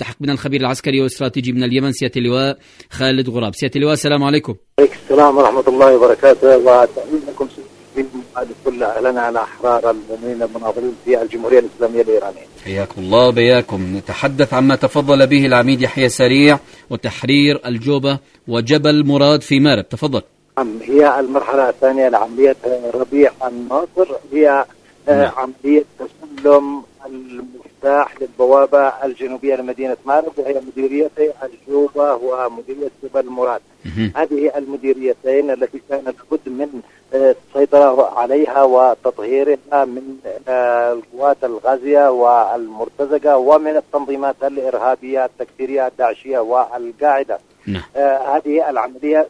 نلتحق بنا الخبير العسكري والاستراتيجي من اليمن سيادة اللواء خالد غراب. سيادة اللواء السلام عليكم. عليكم السلام ورحمة الله وبركاته، وتحية لكم كل أهلنا على أحرار المؤمنين المناضلين في الجمهورية الإسلامية الإيرانية. حياكم الله وبياكم. نتحدث عما تفضل به العميد يحيى سريع وتحرير الجوبة وجبل مراد في مارب، تفضل. هي المرحلة الثانية لعملية ربيع الناصر، هي عملية تسلم المفتاح للبوابة الجنوبية لمدينة مارب، وهي مديريتي الجوبة ومديرية جبل مراد. هذه المديريتين التي كان لابد من السيطرة عليها وتطهيرها من القوات الغازية والمرتزقة ومن التنظيمات الإرهابية التكفيرية الداعشية والقاعدة. هذه العملية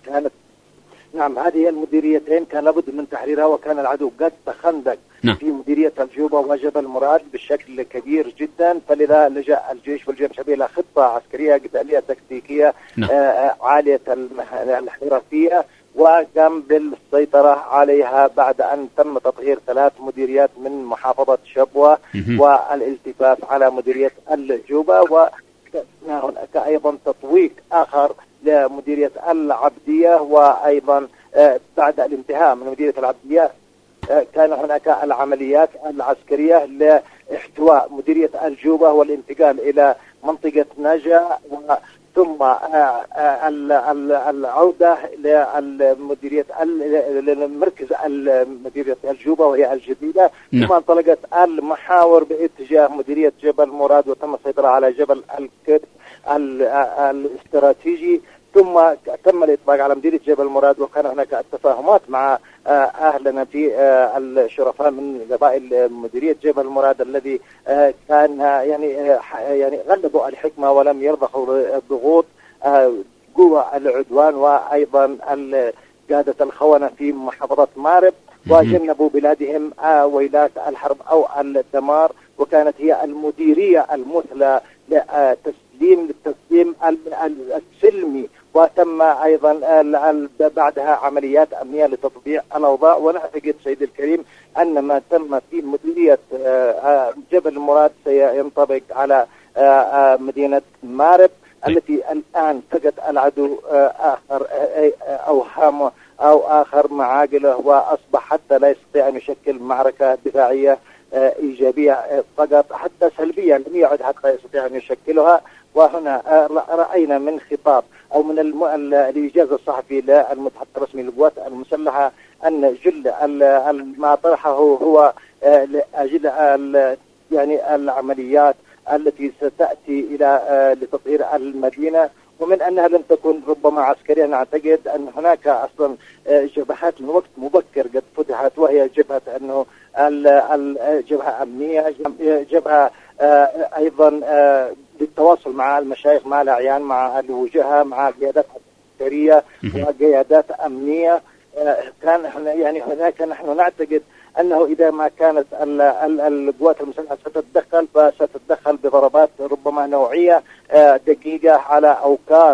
هذه المديريتين كان لابد من تحريرها، وكان العدو قد تخندق في مديرية الجوبة وجبل مراد بشكل كبير جدا، فلذا لجأ الجيش والجيش إلى خطة عسكرية قتالية تكتيكية عالية الحرفية، وقام بالسيطرة عليها بعد أن تم تطهير 3 مديريات من محافظة شبوة والالتفاف على مديرية الجوبة. وهناك أيضا تطويق آخر لمديرية العبدية، وأيضا بعد الانتهاء من مديرية العبدية كان هناك العمليات العسكرية لاحتواء مديرية الجوبة والانتقال إلى منطقة نجا، ثم العودة لمديرية لمركز مديرية الجوبة وهي الجديدة. ثم انطلقت المحاور باتجاه مديرية جبل مراد، وتم السيطرة على جبل الكرد الاستراتيجي، ثم تم الإطلاق على مديرية جبل مراد. وكان هناك التفاهمات مع أهلنا في الشرفاء من قبائل مديرية جبل مراد الذي كان يعني غلبوا الحكمة ولم يرضخوا الضغوط قوى العدوان وأيضا قادة الخونة في محافظة مارب، وجنبوا بلادهم ويلات الحرب أو الدمار. وكانت هي المديرية المثلى للتسليم السلمي، وتم أيضا بعدها عمليات أمنية لتطبيع الأوضاع. ونعتقد سيد الكريم أن ما تم في مديرية جبل مراد سينطبق على مدينة مارب التي الآن فقد العدو آخر أوهامه أو آخر معاقله، وأصبح حتى لا يستطيع أن يشكل معركة دفاعية إيجابية فقط، حتى سلبية لم يعد حتى يستطيع أن يشكلها. وهنا رأينا من خطاب أو من الإجازة الصحفي للمتحدث الرسمي للقوات المسلحة أن جل ما طرحه هو لأجل يعني العمليات التي ستأتي إلى لتطهير المدينة، ومن أنها لم تكن ربما عسكريا. نعتقد أن هناك أصلا جبهات من وقت مبكر قد فتحت، وهي جبهة أنه الجبهة أمنية، جبهة أيضا للتواصل مع المشايخ، مع الأعيان، مع الوجهاء، مع قيادات عسكرية وقيادات أمنية. كان يعني هناك نحن نعتقد أنه إذا ما كانت القوات المسلحة ستتدخل فستتدخل بضربات ربما نوعية دقيقة على أوكار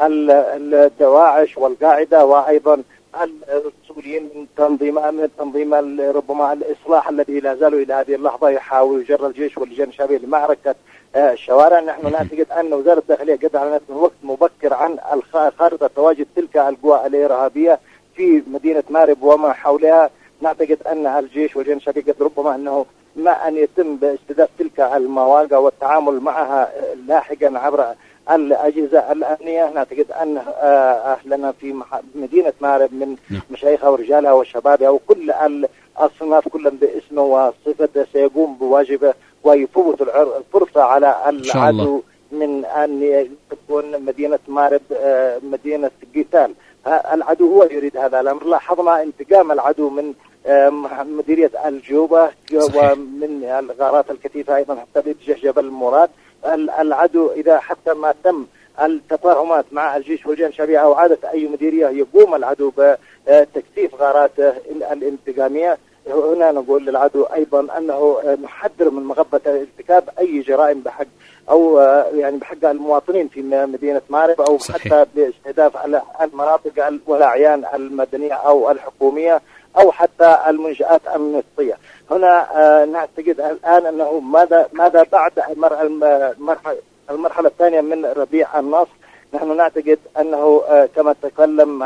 الدواعش والقاعدة، وأيضا المسؤولين من تنظيم ربما الإصلاح الذي لا زالوا إلى هذه اللحظة يحاول جر الجيش واللجان الشعبية لمعركة الشوارع. نحن نعتقد أن وزارة الداخلية قد أعلنت من وقت مبكر عن خارطة تواجد تلك القوى الإرهابية في مدينة مارب وما حولها. نعتقد أن الجيش واللجان الشعبية قد ربما أنه ما أن يتم باستهداف تلك المواقع والتعامل معها لاحقا عبر الأجهزة الأمنية. نعتقد أن أهلنا في مدينة مارب من مشايخها ورجالها وشبابها وكل الأصناف كلا باسمه وصفته سيقوم بواجبه ويفوت الفرصة على العدو من أن تكون مدينة مارب مدينة قتال. العدو هو يريد هذا الأمر. لاحظنا انتقام العدو من مديرية الجوبة ومن الغارات الكثيفة أيضا حتى باتجاه جبل مراد. العدو إذا حتى ما تم التفاهمات مع الجيش واللجان الشعبية أو عادة أي مديرية يقوم العدو بتكثيف غاراته الانتقامية. هنا نقول للعدو أيضا أنه محذر من مغبة ارتكاب أي جرائم بحق أو يعني بحق المواطنين في مدينة مارب أو حتى باستهداف المناطق والأعيان المدنية أو الحكومية أو حتى المنشآت النفطية. هنا نعتقد الآن أنه ماذا بعد المرحلة الثانية من ربيع النصر، نحن نعتقد أنه كما تكلم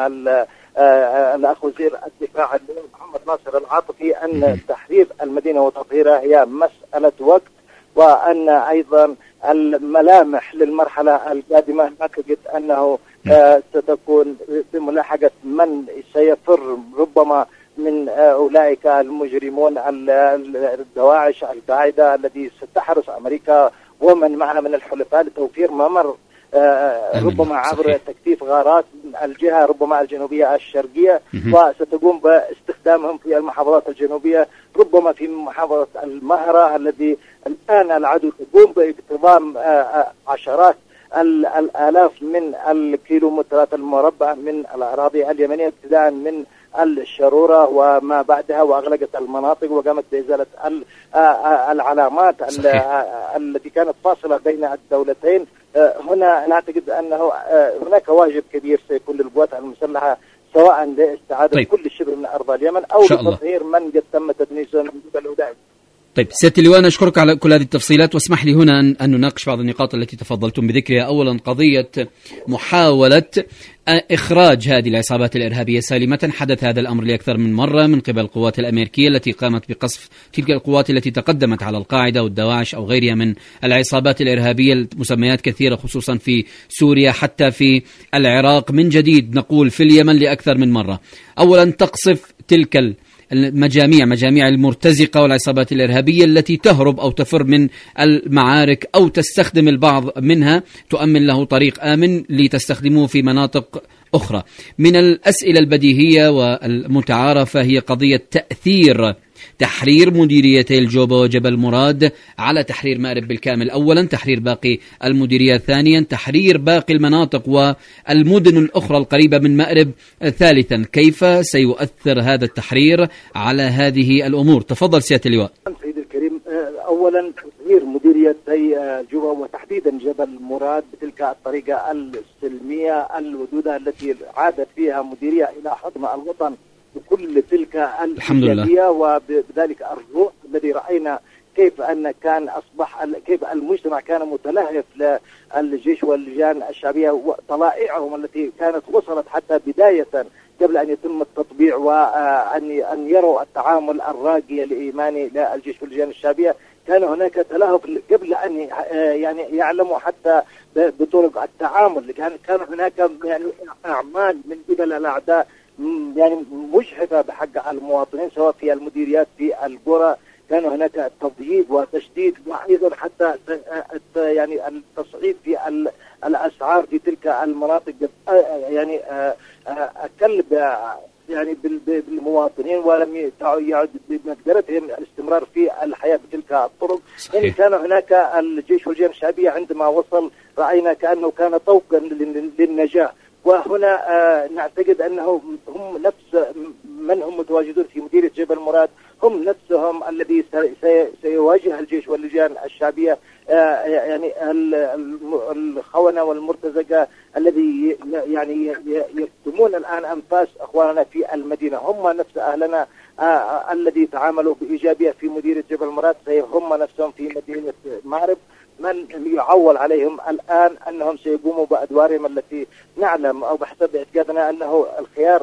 الأخ وزير الدفاع محمد ناصر العاطفي أن تحرير المدينة وتطهيرها هي مسألة وقت، وأن أيضا الملامح للمرحلة القادمة نعتقد أنه ستكون بملاحقة من سيفر ربما من أولئك المجرمون الدواعش القاعدة الذي ستحرص أمريكا ومن معها من الحلفاء لتوفير ممر ربما عبر تكثيف غارات من الجهة ربما الجنوبية الشرقية، وستقوم باستخدامهم في المحافظات الجنوبية، ربما في محافظة المهرة الذي الآن العدو تقوم باقتضام عشرات الآلاف من الكيلومترات المربع من الأراضي اليمنية ابتداء من الشرورة وما بعدها، وأغلقت المناطق وقامت بإزالة العلامات التي كانت فاصلة بين الدولتين. هنا نعتقد أنه هناك واجب كبير سيكون للقوات المسلحة سواء لاستعادة كل شبر من أرض اليمن أو لتطهير من قد تم تدنيسه من قبل أولئك. طيب سيادة اللواء، أشكرك على كل هذه التفصيلات، واسمح لي هنا أن نناقش بعض النقاط التي تفضلتم بذكرها. أولا قضية محاولة إخراج هذه العصابات الإرهابية سالمة. حدث هذا الأمر لأكثر من مرة من قبل القوات الأمريكية التي قامت بقصف تلك القوات التي تقدمت على القاعدة والدواعش أو غيرها من العصابات الإرهابية، مسميات كثيرة خصوصا في سوريا حتى في العراق. من جديد نقول في اليمن لأكثر من مرة. أولا تقصف تلك مجاميع المرتزقة والعصابات الإرهابية التي تهرب أو تفر من المعارك أو تستخدم البعض منها، تؤمن له طريق آمن لتستخدموه في مناطق أخرى. من الأسئلة البديهية والمتعارفة هي قضية تحرير مديريتي الجوبة وجبل مراد على تحرير مأرب بالكامل أولا، تحرير باقي المديرية ثانيا، تحرير باقي المناطق والمدن الأخرى القريبة من مأرب ثالثا. كيف سيؤثر هذا التحرير على هذه الأمور؟ تفضل سيادة اللواء. سيدي الكريم، أولا تحرير مديريتي الجوبة وتحديدا جبل مراد بتلك الطريقة السلمية الودودة التي عادت فيها مديرية إلى حضن الوطن بكل تلك الإيجابية، وبذلك الروح الذي رأينا كيف أن كان كيف المجتمع كان متلهف للجيش واللجان الشعبية وطلائعهم التي كانت وصلت حتى بداية قبل أن يتم التطبيع وأن يروا التعامل الراقي الإيماني للجيش واللجان الشعبية. كان هناك تلهف قبل أن يعني يعلموا حتى بطرق التعامل. كان هناك يعني أعمال من قبل الأعداء يعني مجحفة بحق المواطنين سواء في المديريات في القرى. كان هناك تضييق وتشديد وأيضا حتى يعني التصعيد في الأسعار في تلك المناطق، يعني أكل يعني بالمواطنين ولم يعد بمقدرتهم الاستمرار في الحياة بتلك الطرق. يعني كان هناك الجيش واللجان الشعبية عندما وصل رأينا كأنه كان طوقا للنجاة. وهنا نعتقد أنه هم نفس من هم متواجدون في مديرية جبل مراد هم نفسهم الذي سيواجه الجيش واللجان الشعبية، يعني الخونة والمرتزقة الذي يعني يكتمون الآن أنفاس أخواننا في المدينة. هم نفس أهلنا الذي تعاملوا بإيجابية في مديرية جبل مراد هم نفسهم في مدينة مأرب، من يعول عليهم الآن أنهم سيقوموا بأدوارهم التي نعلم أو بحسب اعتقادنا أنه الخيار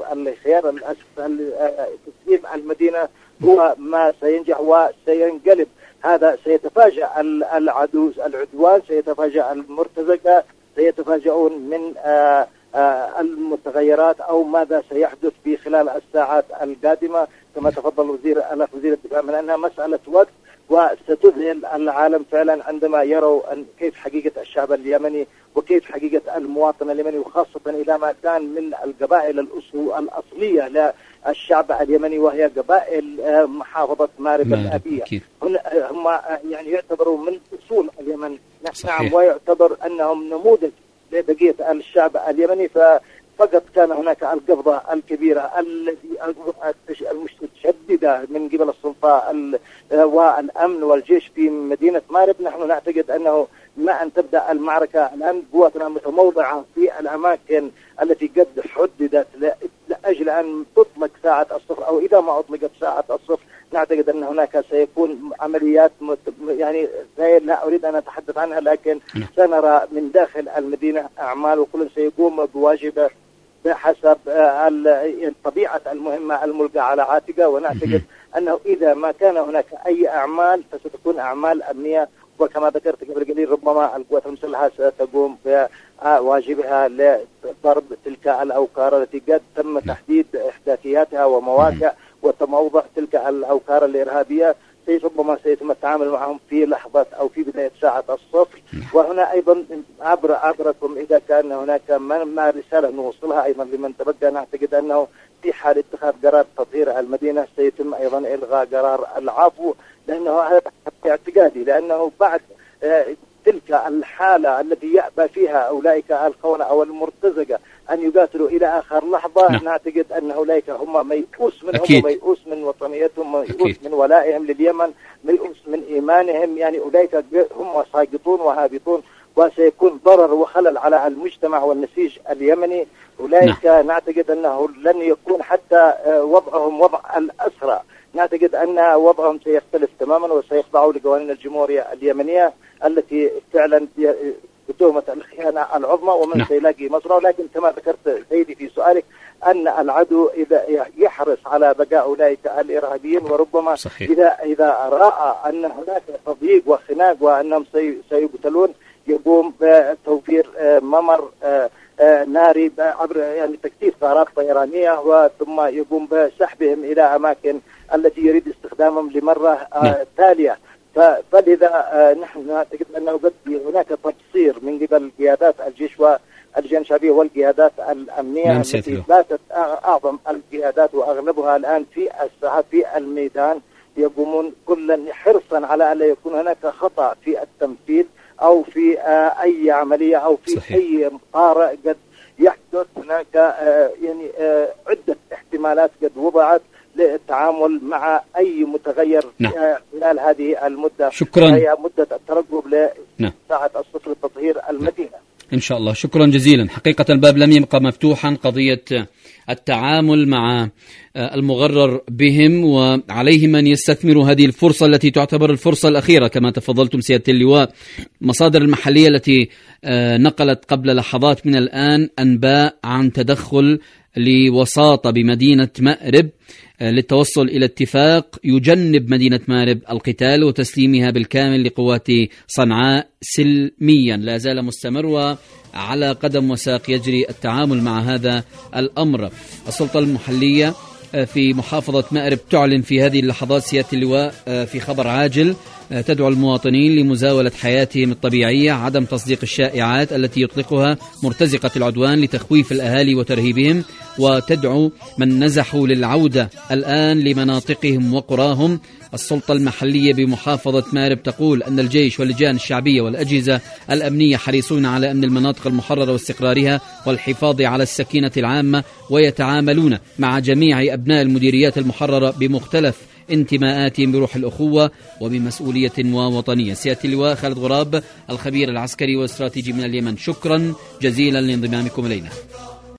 تسليم المدينة هو ما سينجح وسينقلب. هذا سيتفاجأ العدوان، سيتفاجأ المرتزقة، سيتفاجؤون من المتغيرات أو ماذا سيحدث في خلال الساعات القادمة كما تفضل الأخ وزير الدفاع، من أنها مسألة وقت وستذهل العالم فعلا عندما يروا كيف حقيقة الشعب اليمني وكيف حقيقة المواطن اليمني، وخاصة إلى ما كان من القبائل الأصلية للشعب اليمني وهي قبائل محافظة مأرب الأبية. هم يعني يعتبروا من أصول اليمن، نعم، ويعتبر أنهم نموذج لبقية الشعب اليمني. فقط كان هناك القبضة الكبيرة المتشددة من قبل السلطة والأمن والجيش في مدينة مأرب. نحن نعتقد أنه ما أن تبدأ المعركة الآن قواتنا متموضعة في الأماكن التي قد حددت لأجل أن تطلق ساعة الصفر، أو إذا ما أطلقت ساعة الصفر نعتقد أن هناك سيكون عمليات يعني لا أريد أن أتحدث عنها، لكن سنرى من داخل المدينة أعمال وكل سيقوم بواجبه بحسب طبيعة المهمة الملقى على عاتقه. ونعتقد أنه إذا ما كان هناك أي أعمال فستكون أعمال أمنية، وكما ذكرت قبل قليل ربما القوات المسلحة ستقوم بواجبها لضرب تلك الأوكار التي قد تم تحديد إحداثياتها ومواقع وتموضع تلك الأوكار الإرهابية. ربما سيتم التعامل معهم في لحظة أو في بداية ساعة الصفر. وهنا أيضا عبركم إذا كان هناك ما رسالة نوصلها أيضا لمن تبقى، نعتقد أنه في حال اتخاذ قرار تطهير المدينة سيتم أيضا إلغاء قرار العفو، لأنه هذا اعتقادي، لأنه بعد تلك الحالة التي يأبى فيها أولئك الخونة أو المرتزقة أن يقاتلوا إلى آخر لحظة، نعتقد أن أولئك هم ميؤوس منهم وميؤوس من وطنيتهم، ميؤوس من ولائهم لليمن، ميؤوس من إيمانهم. يعني أولئك هم ساقطون وهابطون، وسيكون ضرر وخلل على المجتمع والنسيج اليمني. أولئك نعتقد أنه لن يكون حتى وضعهم وضع الأسرى، نعتقد أن وضعهم سيختلف تماما وسيخضعوا لقوانين الجمهورية اليمنية التي فعلا بتهمة الخيانة العظمى ومن سيلاقي مصره. لكن كما ذكرت سيدي في سؤالك أن العدو إذا يحرص على بقاء أولئك الإرهابيين، وربما إذا رأى أن هناك تضييق وخناق وأنهم سيقتلون يقوم بتوفير ممر ناري عبر يعني تكثيف طائرات طيرانية، وثم يقوم بسحبهم إلى أماكن التي يريد استخدامهم لمرة تالية. فلذا نحن نعتقد أنه قد هناك تقصير من قبل قيادات الجيش واللجان الشعبية والقيادات الأمنية التي باتت أعظم القيادات وأغلبها الآن في الساحة في الميدان، يقومون كلا حرصا على أن لا يكون هناك خطأ في التنفيذ أو في أي عملية أو في أي طارئ قد يحدث. هناك يعني عدة احتمالات قد وضعت للتعامل مع أي متغير خلال هذه المدة. شكرا. هي مدة الترقب لساعة الصفر لتطهير المدينة إن شاء الله. شكرا جزيلا. حقيقة الباب لم يبقى مفتوحا، قضية التعامل مع المغرر بهم، وعليهم أن يستثمروا هذه الفرصة التي تعتبر الفرصة الأخيرة كما تفضلتم سيادة اللواء. مصادر المحلية التي نقلت قبل لحظات من الآن أنباء عن تدخل لوساطة بمدينة مأرب للتوصل إلى اتفاق يجنب مدينة مأرب القتال وتسليمها بالكامل لقوات صنعاء سلميا. لا زال مستمر وعلى قدم وساق يجري التعامل مع هذا الأمر. السلطة المحلية في محافظة مأرب تعلن في هذه اللحظات سيادة اللواء في خبر عاجل تدعو المواطنين لمزاولة حياتهم الطبيعية، عدم تصديق الشائعات التي يطلقها مرتزقة العدوان لتخويف الأهالي وترهيبهم، وتدعو من نزحوا للعودة الآن لمناطقهم وقراهم. السلطة المحلية بمحافظة مأرب تقول أن الجيش واللجان الشعبية والأجهزة الأمنية حريصون على أمن المناطق المحررة واستقرارها والحفاظ على السكينة العامة، ويتعاملون مع جميع أبناء المديريات المحررة بمختلف انتماءاتهم بروح الأخوة وبمسؤولية ووطنية. سيادة اللواء خالد غراب الخبير العسكري والاستراتيجي من اليمن، شكرا جزيلا لانضمامكم إلينا.